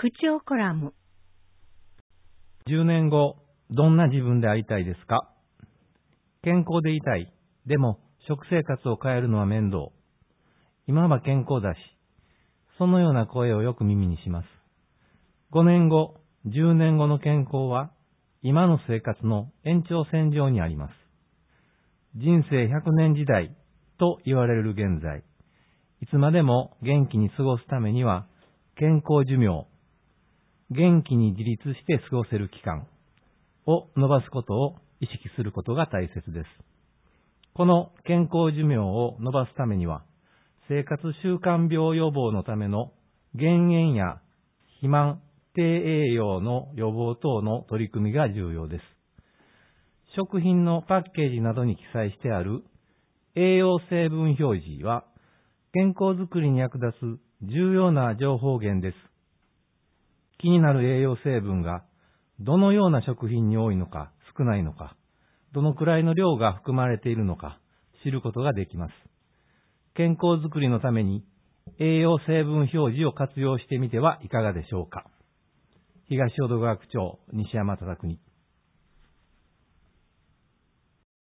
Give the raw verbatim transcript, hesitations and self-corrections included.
口調コラム。 じゅうねんご、どんな自分でありたいですか？健康でいたい。でも、食生活を変えるのは面倒。今は健康だし。そのような声をよく耳にします。ごねんご、じゅうねんごの健康は、今の生活の延長線上にあります。人生ひゃくねん時代と言われる現在、いつまでも元気に過ごすためには、健康寿命、元気に自立して過ごせる期間を伸ばすことを意識することが大切です。この健康寿命を伸ばすためには、生活習慣病予防のための減塩や肥満、低栄養の予防等の取り組みが重要です。食品のパッケージなどに記載してある栄養成分表示は、健康づくりに役立つ重要な情報源です。気になる栄養成分がどのような食品に多いのか少ないのか、どのくらいの量が含まれているのか知ることができます。健康づくりのために栄養成分表示を活用してみてはいかがでしょうか。東淀川区長西山忠国。